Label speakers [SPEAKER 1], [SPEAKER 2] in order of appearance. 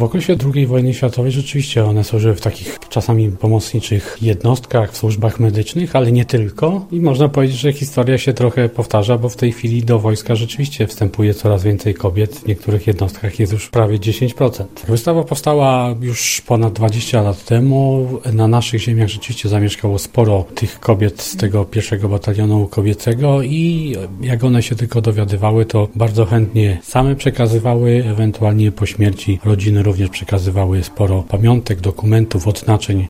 [SPEAKER 1] W okresie II wojny światowej rzeczywiście one służyły w takich czasami pomocniczych jednostkach, w służbach medycznych, ale nie tylko. I można powiedzieć, że historia się trochę powtarza, bo w tej chwili do wojska rzeczywiście wstępuje coraz więcej kobiet. W niektórych jednostkach jest już prawie 10%. Wystawa powstała już ponad 20 lat temu. Na naszych ziemiach rzeczywiście zamieszkało sporo tych kobiet z tego pierwszego batalionu kobiecego i jak one się tylko dowiadywały, to bardzo chętnie same przekazywały, ewentualnie po śmierci rodziny również przekazywały sporo pamiątek, dokumentów, odznaczeń